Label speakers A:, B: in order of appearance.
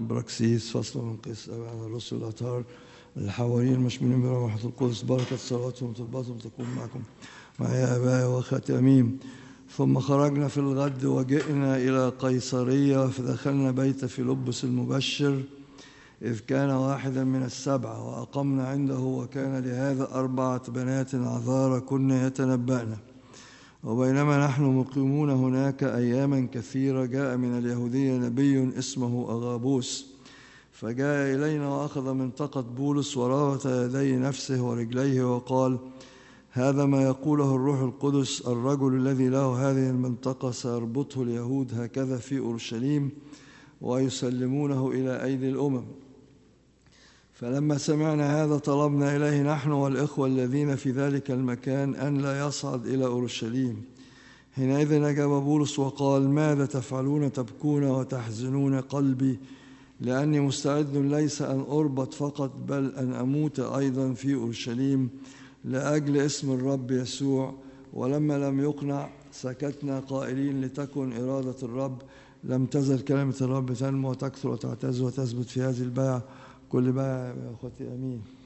A: البراكسيس، فصل من قيس عن الرسل الأطهار الحواريين المشمولين برحمة القدس، بركة صلاتهم وطلباتهم تكون معكم معي أبائي وأخواتي أمين. ثم خرجنا في الغد وجئنا إلى قيصرية، فدخلنا بيت فيلبس المبشر إذ كان واحدا من السبعة، وأقمنا عنده. وكان لهذا 4 بنات عذارى كن يتنبأن. وبينما نحن مقيمون هناك أياما كثيرة جاء من اليهودية نبي اسمه أغابوس، فجاء إلينا وأخذ منطقة بولس وربط يدي نفسه ورجليه وقال: هذا ما يقوله الروح القدس، الرجل الذي له هذه المنطقة سيربطه اليهود هكذا في أورشليم ويسلمونه إلى أيدي الأمم. فلما سمعنا هذا طلبنا إليه نحن والإخوة الذين في ذلك المكان أن لا يصعد إلى أورشليم. حينئذ أجاب بولس وقال: ماذا تفعلون تبكون وتحزنون قلبي؟ لأني مستعد ليس أن أربط فقط بل أن أموت أيضا في أورشليم لأجل اسم الرب يسوع. ولما لم يقنع سكتنا قائلين: لتكن إرادة الرب. لم تزل كلمة الرب تنمو وتكثر وتعتز وتثبت في هذه البيعة كل بيعة يا أخوتي. أمين.